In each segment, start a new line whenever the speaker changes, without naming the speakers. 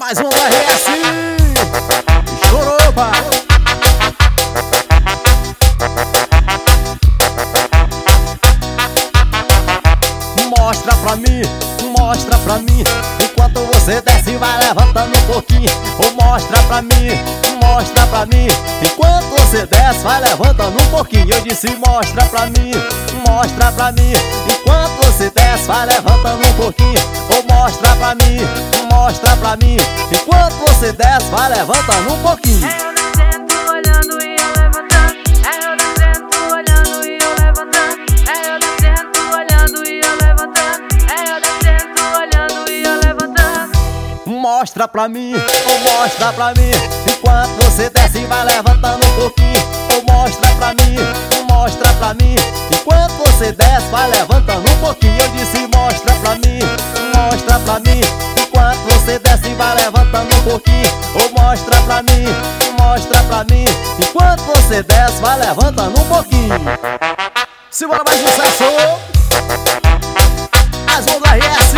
Mais um do RS Choroba. Mostra pra mim enquanto você desce, vai levantando um pouquinho. Ou mostra pra mim enquanto você desce, vai levantando um pouquinho. Eu disse mostra pra mim enquanto você desce, vai levantando um pouquinho. Ou mostra pra mim enquanto você desce, vai levantando um pouquinho.
É eu descendo, olhando e eu levantando. É eu descendo, olhando e eu levantando. É eu descendo, olhando e eu levantando. É eu descendo, olhando e eu levantando.
Mostra pra mim enquanto você desce, vai levantando um pouquinho. Ou mostra pra mim enquanto você desce, vai levantando um pouquinho. Eu disse mostra pra mim enquanto você desce, vai levantando um pouquinho. Ou mostra pra mim enquanto você desce, vai levantando um pouquinho. Simbora, mais sucesso. Mais um do RS.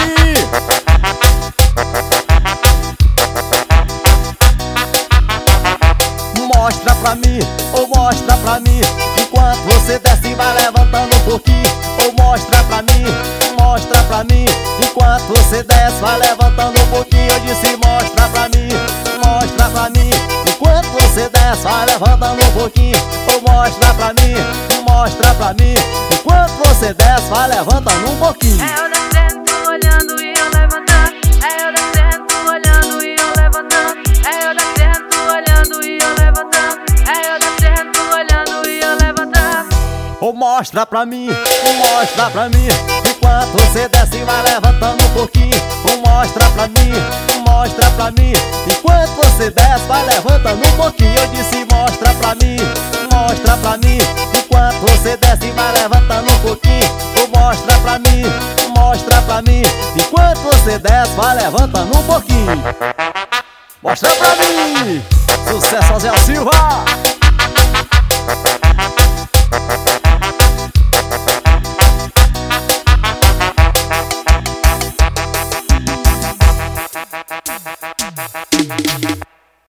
Mostra pra mim enquanto você desce, vai levantando um pouquinho. Ou mostra pra mim enquanto você desce, vai levantando um pouquinho. Eu disse mostra pra mim enquanto você desce, vai levantando um pouquinho. Ou mostra pra mim enquanto você desce, vai levantando um pouquinho.
É eu descendo, olhando e eu levantando. É eu descendo, olhando e eu levantando. É eu descendo, olhando e eu levantando. É eu descendo, olhando e eu levantando.
Ou mostra pra mim enquanto você desce, vai levantando um pouquinho. Ou mostra pra mim enquanto você desce, vai levantando um pouquinho. Eu disse mostra pra mim enquanto você desce, vai levantando um pouquinho. Ou mostra pra mim enquanto você desce, vai levantando um pouquinho. Mostra pra mim. Sucesso, Zé Silva.